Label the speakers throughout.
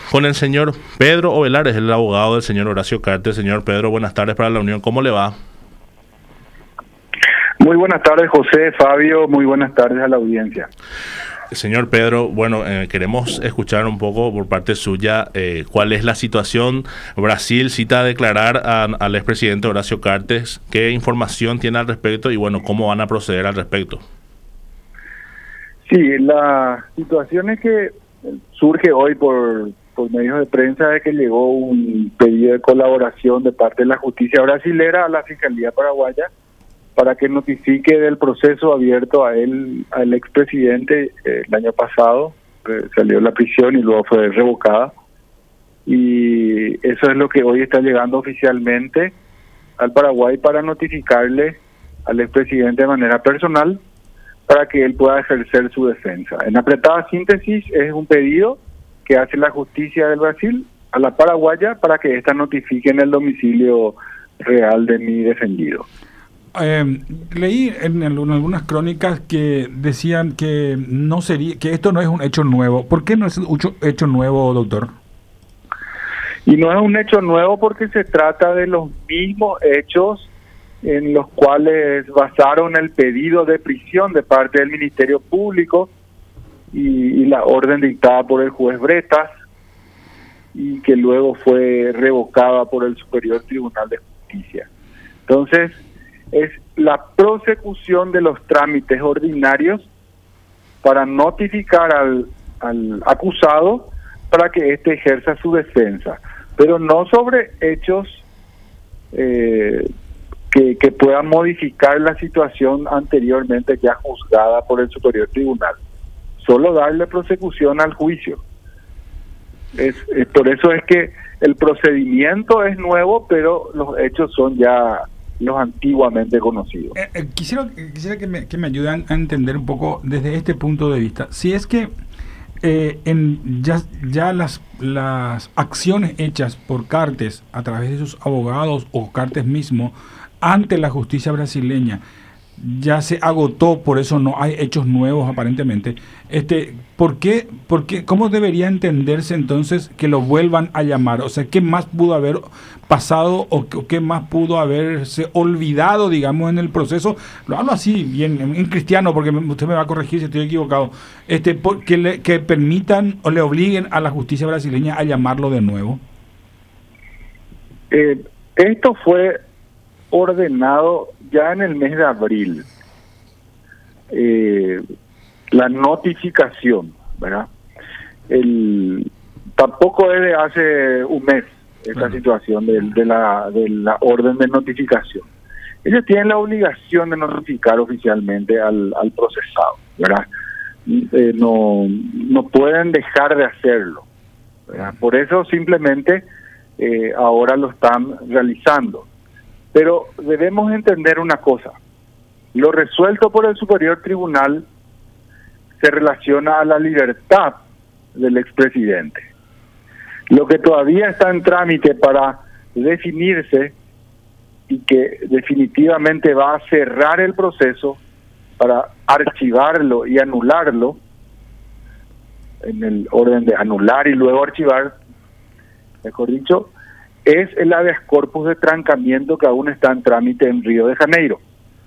Speaker 1: con el señor Pedro Ovelares, el abogado del señor Horacio Cartes. Señor Pedro, buenas tardes para la Unión. ¿Cómo le va?
Speaker 2: Muy buenas tardes, José, Fabio. Muy buenas tardes a la audiencia.
Speaker 1: Señor Pedro, bueno, queremos escuchar un poco por parte suya cuál es la situación. Brasil cita a declarar al expresidente Horacio Cartes. ¿Qué información tiene al respecto y, bueno, cómo van a proceder al respecto?
Speaker 2: Sí, la situación es que surge hoy por medios de prensa de que llegó un pedido de colaboración de parte de la justicia brasilera a la Fiscalía Paraguaya para que notifique del proceso abierto a él, al expresidente el año pasado, salió de la prisión y luego fue revocada. Y eso es lo que hoy está llegando oficialmente al Paraguay para notificarle al expresidente de manera personal para que él pueda ejercer su defensa. En apretada síntesis, es un pedido que hace la justicia del Brasil a la paraguaya para que ésta notifique en el domicilio real de mi defendido.
Speaker 3: Leí en algunas crónicas que decían que no sería, que esto no es un hecho nuevo. ¿Por qué no es un hecho nuevo, doctor?
Speaker 2: Y no es un hecho nuevo porque se trata de los mismos hechos en los cuales basaron el pedido de prisión de parte del Ministerio Público y la orden dictada por el juez Bretas y que luego fue revocada por el Superior Tribunal de Justicia. Entonces, es la prosecución de los trámites ordinarios para notificar al acusado para que éste ejerza su defensa, pero no sobre hechos que puedan modificar la situación anteriormente ya juzgada por el Superior Tribunal. Solo darle prosecución al juicio. Por eso es que el procedimiento es nuevo, pero los hechos son ya los antiguamente conocidos.
Speaker 3: Quisiera que me ayuden a entender un poco desde este punto de vista. Si es que ya las acciones hechas por Cartes a través de sus abogados o Cartes mismo ante la justicia brasileña ya se agotó, por eso no hay hechos nuevos aparentemente. ¿Por qué, cómo debería entenderse entonces que lo vuelvan a llamar? O sea, ¿qué más pudo haber pasado o qué más pudo haberse olvidado, digamos, en el proceso? Lo hablo así, bien, en cristiano, porque usted me va a corregir si estoy equivocado. Que permitan o le obliguen a la justicia brasileña a llamarlo de nuevo.
Speaker 2: Esto fue ordenado ya en el mes de abril, la notificación, ¿verdad? Tampoco es de hace un mes esta situación de la orden de notificación. Ellos tienen la obligación de notificar oficialmente al procesado, ¿verdad? No pueden dejar de hacerlo, ¿verdad? Por eso simplemente ahora lo están realizando. Pero debemos entender una cosa. Lo resuelto por el Superior Tribunal se relaciona a la libertad del expresidente. Lo que todavía está en trámite para definirse y que definitivamente va a cerrar el proceso para archivarlo y anularlo, en el orden de anular y luego archivar, mejor dicho, es el habeas corpus de trancamiento que aún está en trámite en Río de Janeiro.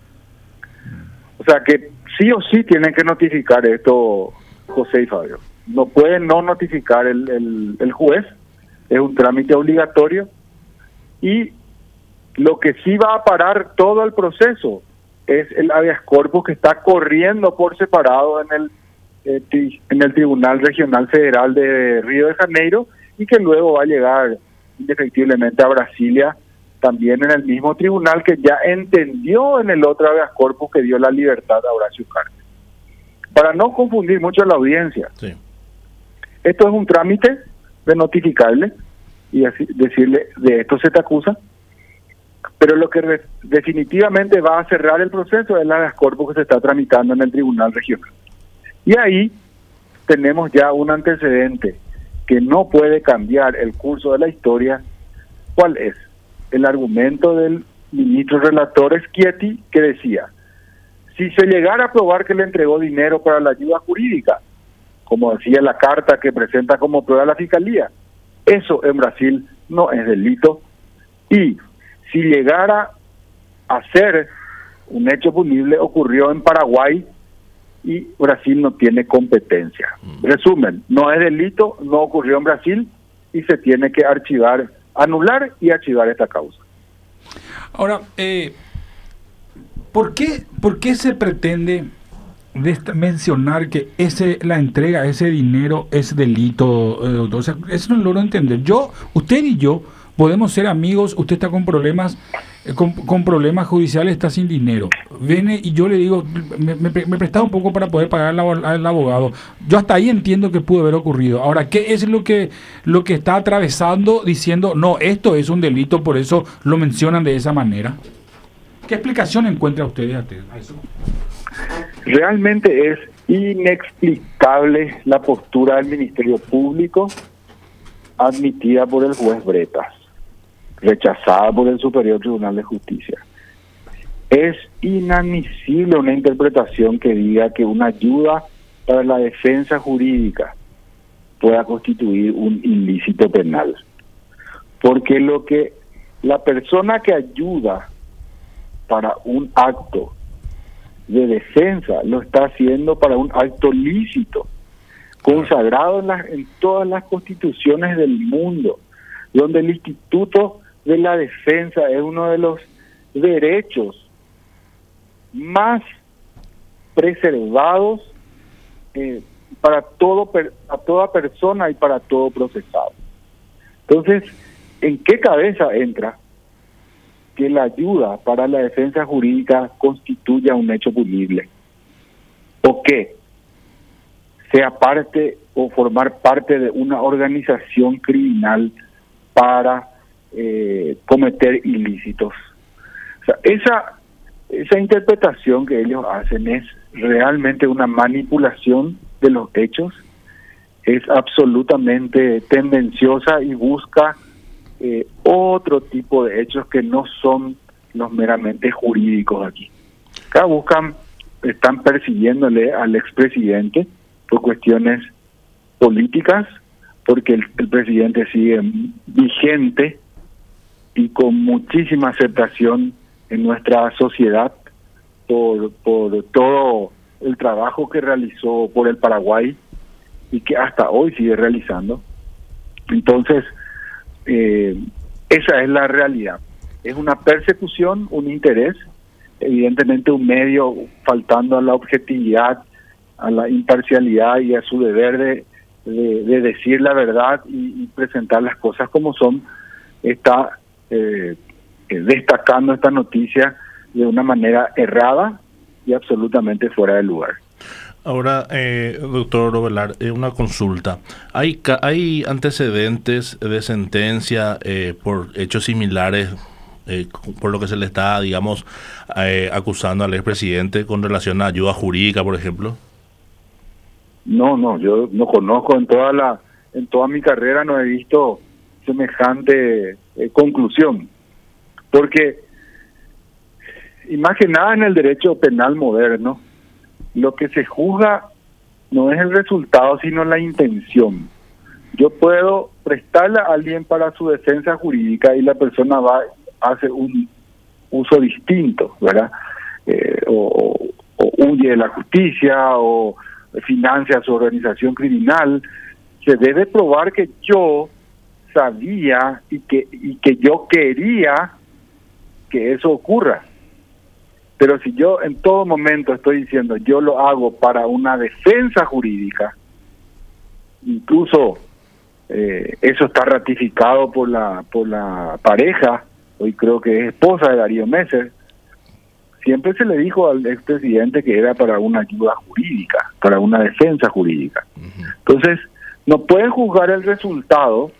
Speaker 2: O sea que sí o sí tienen que notificar esto, José y Fabio. No pueden no notificar el juez, es un trámite obligatorio, y lo que sí va a parar todo el proceso es el habeas corpus que está corriendo por separado en el Tribunal Regional Federal de Río de Janeiro y que luego va a llegar indefectiblemente a Brasilia, también en el mismo tribunal que ya entendió en el otro habeas corpus que dio la libertad a Horacio Cartes. Para no confundir mucho a la audiencia, sí, esto es un trámite de notificarle y así decirle, de esto se te acusa, pero lo que definitivamente va a cerrar el proceso es el habeas corpus que se está tramitando en el tribunal regional. Y ahí tenemos ya un antecedente que no puede cambiar el curso de la historia. ¿Cuál es? El argumento del ministro relator Schieti, que decía, si se llegara a probar que le entregó dinero para la ayuda jurídica, como decía la carta que presenta como prueba la Fiscalía, Eso en Brasil no es delito, y si llegara a ser un hecho punible, ocurrió en Paraguay y Brasil no tiene competencia. Resumen, no es delito, no ocurrió en Brasil y se tiene que archivar, anular y archivar esta causa.
Speaker 3: Ahora, ¿por qué se pretende mencionar que la entrega, ese dinero es delito, doctor? O sea, eso no lo logro entender. Usted y yo podemos ser amigos, usted está con problemas judiciales, está sin dinero. Viene y yo le digo, me presta un poco para poder pagar al abogado. Yo hasta ahí entiendo que pudo haber ocurrido. Ahora, ¿qué es lo que está atravesando diciendo, no, esto es un delito, por eso lo mencionan de esa manera? ¿Qué explicación encuentra usted a eso?
Speaker 2: Realmente es inexplicable la postura del Ministerio Público admitida por el juez Bretas, rechazada por el Superior Tribunal de Justicia. Es inadmisible una interpretación que diga que una ayuda para la defensa jurídica pueda constituir un ilícito penal. Porque lo que la persona que ayuda para un acto de defensa lo está haciendo para un acto lícito, consagrado en todas las constituciones del mundo, donde el Instituto de la Defensa es uno de los derechos más preservados para toda persona y para todo procesado. Entonces, ¿en qué cabeza entra que la ayuda para la defensa jurídica constituya un hecho punible? ¿O que sea parte o formar parte de una organización criminal para cometer ilícitos? O sea, esa interpretación que ellos hacen es realmente una manipulación de los hechos, es absolutamente tendenciosa y busca otro tipo de hechos que no son los meramente jurídicos aquí. Acá están persiguiéndole al expresidente por cuestiones políticas, porque el presidente sigue vigente y con muchísima aceptación en nuestra sociedad por todo el trabajo que realizó por el Paraguay y que hasta hoy sigue realizando. Entonces, esa es la realidad. Es una persecución, un interés, evidentemente un medio faltando a la objetividad, a la imparcialidad y a su deber de decir la verdad y presentar las cosas como son, está destacando esta noticia de una manera errada y absolutamente fuera de lugar.
Speaker 1: Ahora, doctor Ovelar, una consulta. ¿Hay antecedentes de sentencia por hechos similares, por lo que se le está, digamos, acusando al expresidente con relación a ayuda jurídica, por ejemplo?
Speaker 2: No, yo no conozco en toda mi carrera, no he visto semejante conclusión, porque y más que nada en el derecho penal moderno, lo que se juzga no es el resultado, sino la intención. Yo puedo prestarle a alguien para su defensa jurídica y la persona hace un uso distinto, ¿verdad? O huye de la justicia o financia su organización criminal. Se debe probar que yo sabía y que yo quería que eso ocurra. Pero si yo en todo momento estoy diciendo yo lo hago para una defensa jurídica, incluso eso está ratificado por la pareja, hoy creo que es esposa de Darío Messer, siempre se le dijo al expresidente que era para una ayuda jurídica, para una defensa jurídica. Entonces, no pueden juzgar el resultado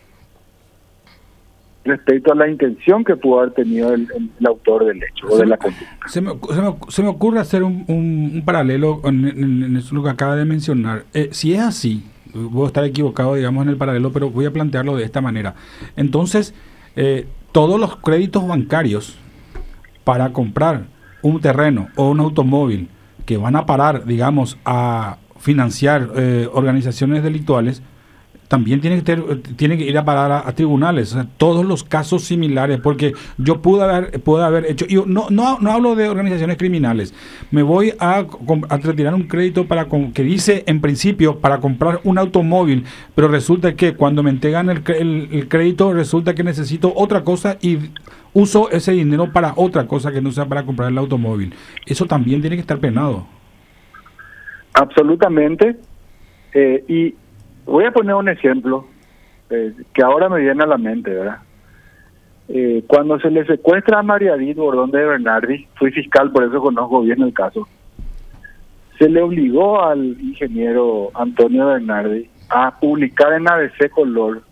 Speaker 2: respecto a la intención que pudo haber tenido el autor del hecho o de la conducta.
Speaker 3: Se me ocurre hacer un paralelo en eso lo que acaba de mencionar. Si es así, voy a estar equivocado, digamos, en el paralelo, pero voy a plantearlo de esta manera. Entonces, todos los créditos bancarios para comprar un terreno o un automóvil que van a parar, digamos, a financiar organizaciones delictuales, también tiene que ir a parar a tribunales, o sea, todos los casos similares, porque yo pude haber hecho, yo no hablo de organizaciones criminales, me voy a retirar un crédito que dice en principio para comprar un automóvil, pero resulta que cuando me entregan el crédito resulta que necesito otra cosa y uso ese dinero para otra cosa que no sea para comprar el automóvil. Eso también tiene que estar penado.
Speaker 2: Absolutamente. Y voy a poner un ejemplo que ahora me viene a la mente, ¿verdad? Cuando se le secuestra a María Edith Bordón de Bernardi, fui fiscal, por eso conozco bien el caso, se le obligó al ingeniero Antonio Bernardi a publicar en ABC Color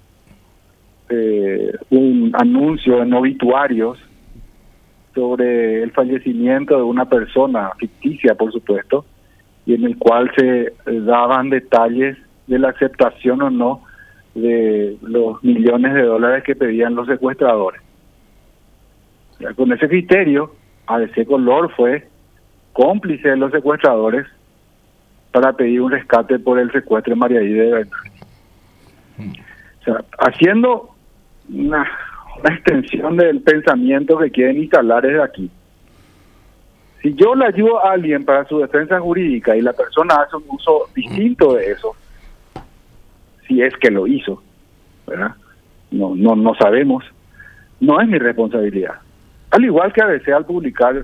Speaker 2: un anuncio en obituarios sobre el fallecimiento de una persona ficticia, por supuesto, y en el cual se daban detalles de la aceptación o no de los millones de dólares que pedían los secuestradores. Ya, con ese criterio, ABC Color fue cómplice de los secuestradores para pedir un rescate por el secuestro de María Edith de Bernardi. O sea, haciendo una extensión del pensamiento que quieren instalar desde aquí. Si yo le ayudo a alguien para su defensa jurídica y la persona hace un uso distinto de eso, si es que lo hizo, ¿verdad? No sabemos, no es mi responsabilidad. Al igual que ABC al publicar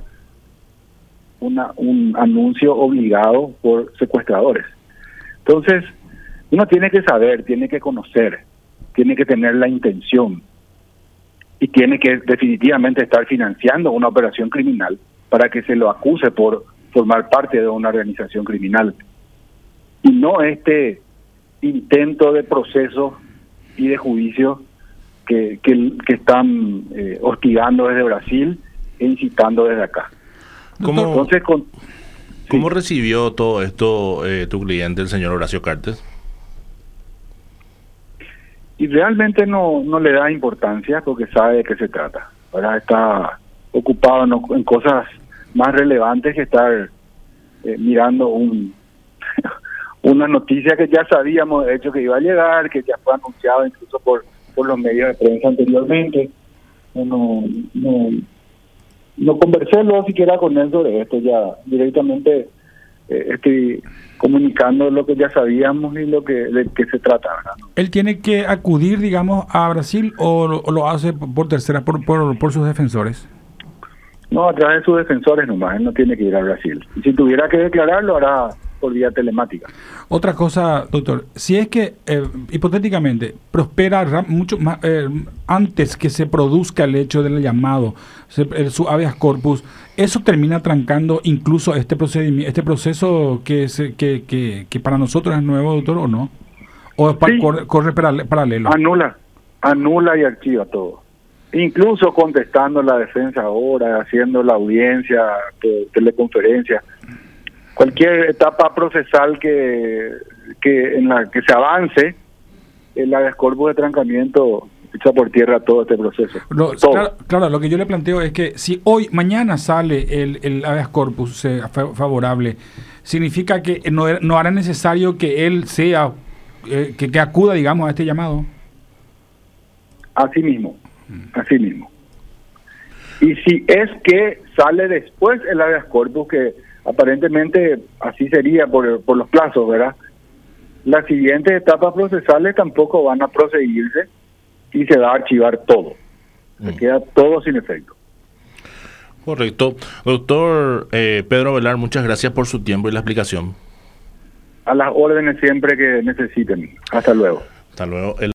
Speaker 2: un anuncio obligado por secuestradores. Entonces, uno tiene que saber, tiene que conocer, tiene que tener la intención y tiene que definitivamente estar financiando una operación criminal para que se lo acuse por formar parte de una organización criminal. Y no este intento de proceso y de juicio que están hostigando desde Brasil e incitando desde acá.
Speaker 1: ¿Cómo recibió todo esto tu cliente, el señor Horacio Cartes?
Speaker 2: Y realmente no le da importancia porque sabe de qué se trata. Ahora está ocupado en cosas más relevantes que estar mirando una noticia que ya sabíamos de hecho que iba a llegar, que ya fue anunciado incluso por los medios de prensa anteriormente. No conversé luego siquiera con él sobre esto, ya directamente estoy comunicando lo que ya sabíamos y de qué se trata, ¿verdad?
Speaker 3: ¿Él tiene que acudir, digamos, a Brasil o lo hace por tercera, por sus defensores?
Speaker 2: No, a través de sus defensores nomás, él no tiene que ir a Brasil. Y si tuviera que declararlo, lo hará por vía telemática.
Speaker 3: Otra cosa, doctor, si es que hipotéticamente prospera mucho más antes que se produzca el hecho del llamado, su habeas corpus, eso termina trancando incluso este procedimiento, este proceso que para nosotros es nuevo, doctor, ¿o no? ¿O es
Speaker 2: sí,
Speaker 3: corre paralelo?
Speaker 2: Anula y archiva todo. Incluso contestando la defensa ahora, haciendo la audiencia, teleconferencia. Cualquier etapa procesal que en la que se avance, el habeas corpus de trancamiento echa por tierra todo este proceso.
Speaker 3: Claro, lo que yo le planteo es que si mañana sale el habeas corpus favorable, significa que no hará necesario que él sea, que acuda, digamos, a este llamado.
Speaker 2: Así mismo. Y si es que sale después el habeas corpus, que aparentemente así sería por los plazos, ¿verdad? Las siguientes etapas procesales tampoco van a proseguirse y se va a archivar todo. Se queda todo sin efecto.
Speaker 1: Correcto. Doctor Pedro Velar, muchas gracias por su tiempo y la explicación.
Speaker 2: A las órdenes siempre que necesiten. Hasta luego.
Speaker 1: Hasta luego.